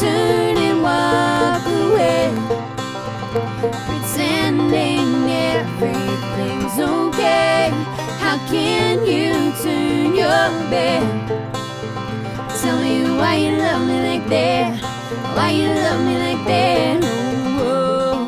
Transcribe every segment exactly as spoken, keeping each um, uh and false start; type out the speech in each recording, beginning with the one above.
turn and walk away, pretending everything's okay? How can you turn your back? Tell me why you love me like that, why you love me like that. Oh,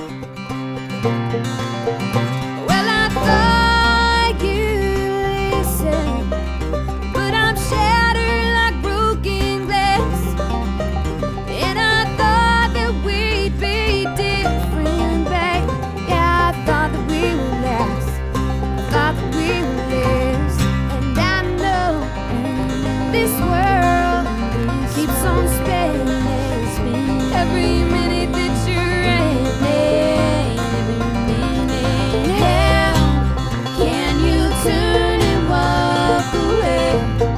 well, I thought you'd listen, but I'm shattered like broken glass. And I thought that we'd be different, babe. Yeah, I thought that we would last, I thought that we would last. And I know this world keeps on spinning, spinning every minute that you're in it, every minute. How can you turn and walk away,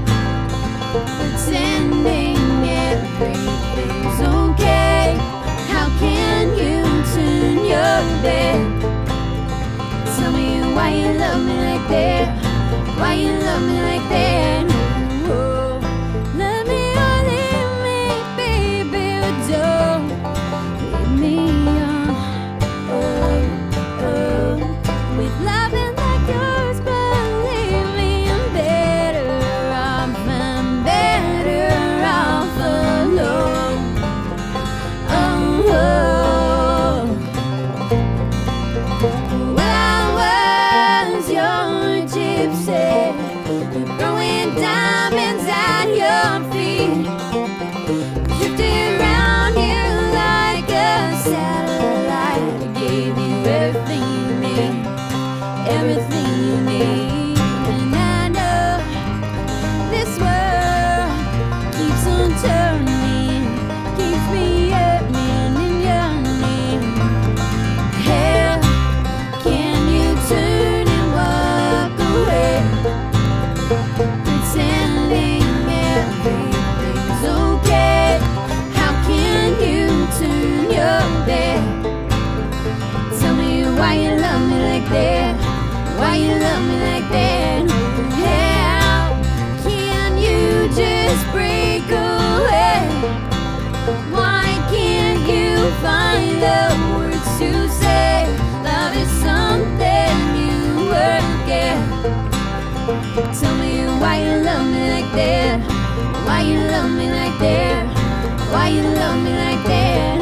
pretending everything's okay? How can you turn your back? Tell me why you love me like that, why you love me like that. Oh, love me or leave me, baby, but don't leave me on. Oh, oh, with loving like yours, believe me, I'm better off, I'm better off alone. Oh, oh. Well, I was your gypsy, throwing diamonds at your feet, drifted around you like a satellite. I gave you everything you need, everything you need. And I know this world keeps on turning, keeps me yearning and yearning. How can you turn and walk away, pretending everything's okay? How can you turn your back? Tell me why you love me like that, why you love me like that. How can you just break away? Why can't you find the words to say love is something you work at? Tell me why you love me like that, why you love me like that, why you love me like that.